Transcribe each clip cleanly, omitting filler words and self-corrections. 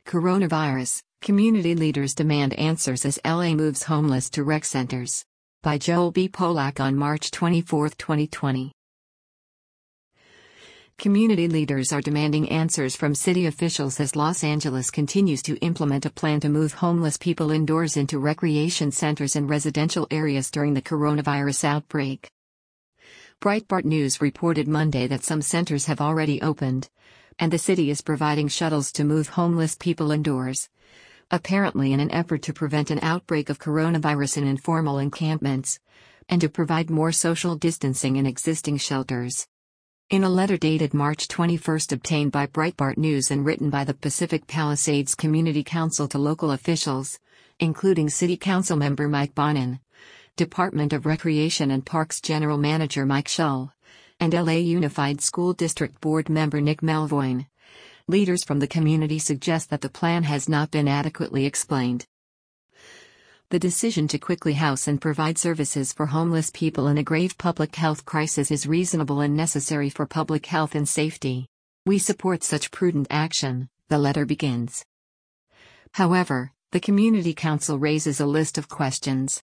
Coronavirus, community leaders demand answers as LA moves homeless to rec centers. By Joel B. Polak on March 24, 2020. Community leaders are demanding answers from city officials as Los Angeles continues to implement a plan to move homeless people indoors into recreation centers and residential areas during the coronavirus outbreak. Breitbart News reported Monday that some centers have already opened, and the city is providing shuttles to move homeless people indoors, apparently in an effort to prevent an outbreak of coronavirus in informal encampments, and to provide more social distancing in existing shelters. In a letter dated March 21 obtained by Breitbart News and written by the Pacific Palisades Community Council to local officials, including City Council member Mike Bonin, Department of Recreation and Parks General Manager Mike Shull, and LA Unified School District Board member Nick Melvoin, leaders from the community suggest that the plan has not been adequately explained. The decision to quickly house and provide services for homeless people in a grave public health crisis is reasonable and necessary for public health and safety. We support such prudent action, the letter begins. However, the Community Council raises a list of questions.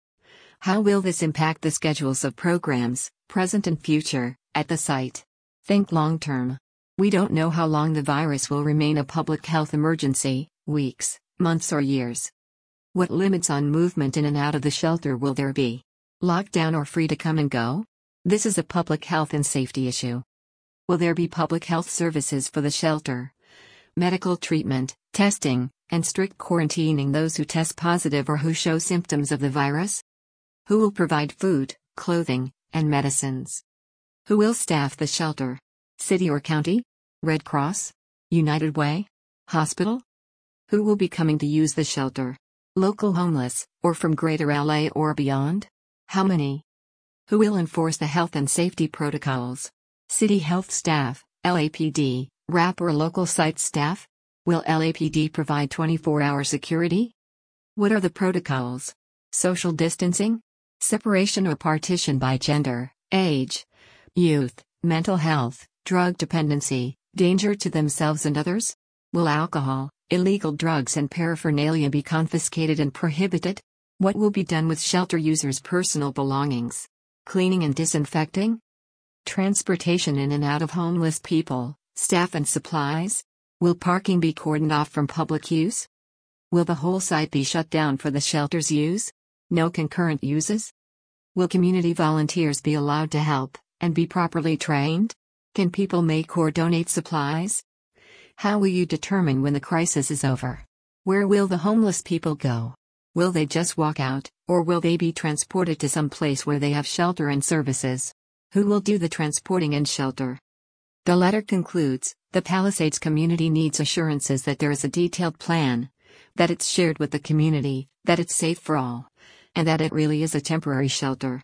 How will this impact the schedules of programs, present and future, at the site? Think long-term. We don't know how long the virus will remain a public health emergency, weeks, months or years. What limits on movement in and out of the shelter will there be? Lockdown or free to come and go? This is a public health and safety issue. Will there be public health services for the shelter? Medical treatment, testing, and strict quarantining those who test positive or who show symptoms of the virus? Who will provide food, clothing, and medicines? Who will staff the shelter? City or county? Red Cross? United Way? Hospital? Who will be coming to use the shelter? Local homeless, or from Greater LA or beyond? How many? Who will enforce the health and safety protocols? City health staff, LAPD, RAP or local site staff? Will LAPD provide 24-hour security? What are the protocols? Social distancing? Separation or partition by gender, age, youth, mental health, drug dependency, danger to themselves and others? Will alcohol, illegal drugs and paraphernalia be confiscated and prohibited? What will be done with shelter users' personal belongings? Cleaning and disinfecting? Transportation in and out of homeless people, staff and supplies? Will parking be cordoned off from public use? Will the whole site be shut down for the shelter's use? No concurrent uses? Will community volunteers be allowed to help, and be properly trained? Can people make or donate supplies? How will you determine when the crisis is over? Where will the homeless people go? Will they just walk out, or will they be transported to some place where they have shelter and services? Who will do the transporting and shelter? The letter concludes, the Palisades community needs assurances that there is a detailed plan, that it's shared with the community, that it's safe for all, and that it really is a temporary shelter.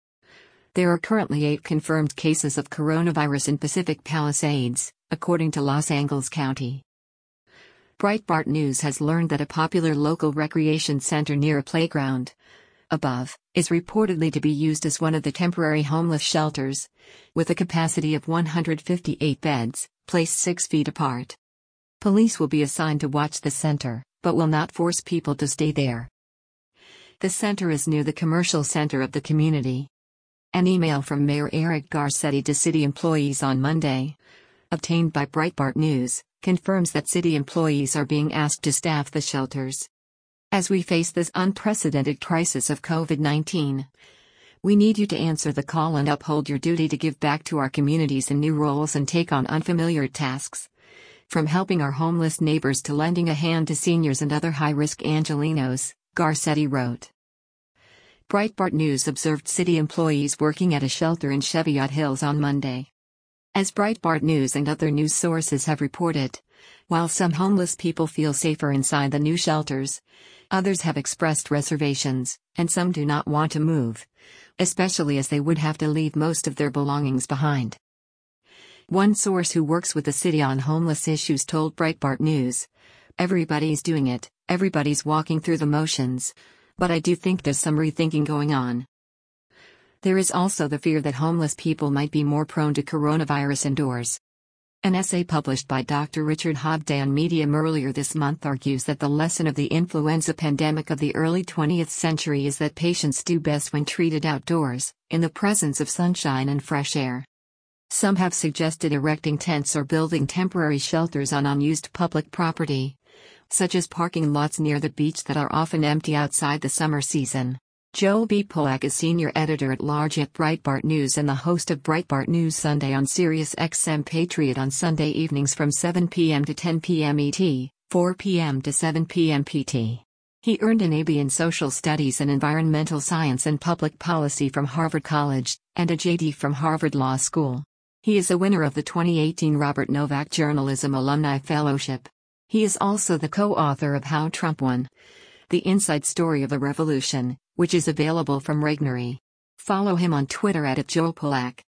There are currently 8 confirmed cases of coronavirus in Pacific Palisades, according to Los Angeles County. Breitbart News has learned that a popular local recreation center near a playground, above, is reportedly to be used as one of the temporary homeless shelters, with a capacity of 158 beds, placed 6 feet apart. Police will be assigned to watch the center, but will not force people to stay there. The center is near the commercial center of the community. An email from Mayor Eric Garcetti to city employees on Monday, obtained by Breitbart News, confirms that city employees are being asked to staff the shelters. As we face this unprecedented crisis of COVID-19, we need you to answer the call and uphold your duty to give back to our communities in new roles and take on unfamiliar tasks. From helping our homeless neighbors to lending a hand to seniors and other high-risk Angelenos, Garcetti wrote. Breitbart News observed city employees working at a shelter in Cheviot Hills on Monday. As Breitbart News and other news sources have reported, while some homeless people feel safer inside the new shelters, others have expressed reservations, and some do not want to move, especially as they would have to leave most of their belongings behind. One source who works with the city on homeless issues told Breitbart News, "Everybody's doing it, everybody's walking through the motions, but I do think there's some rethinking going on." There is also the fear that homeless people might be more prone to coronavirus indoors. An essay published by Dr. Richard Hobday on Medium earlier this month argues that the lesson of the influenza pandemic of the early 20th century is that patients do best when treated outdoors, in the presence of sunshine and fresh air. Some have suggested erecting tents or building temporary shelters on unused public property, such as parking lots near the beach that are often empty outside the summer season. Joel B. Polak is senior editor-at-large at Breitbart News and the host of Breitbart News Sunday on SiriusXM Patriot on Sunday evenings from 7 p.m. to 10 p.m. ET, 4 p.m. to 7 p.m. PT. He earned an AB in Social Studies and Environmental Science and Public Policy from Harvard College, and a JD from Harvard Law School. He is a winner of the 2018 Robert Novak Journalism Alumni Fellowship. He is also the co-author of How Trump Won: The Inside Story of the Revolution, which is available from Regnery. Follow him on Twitter @JoelPolak.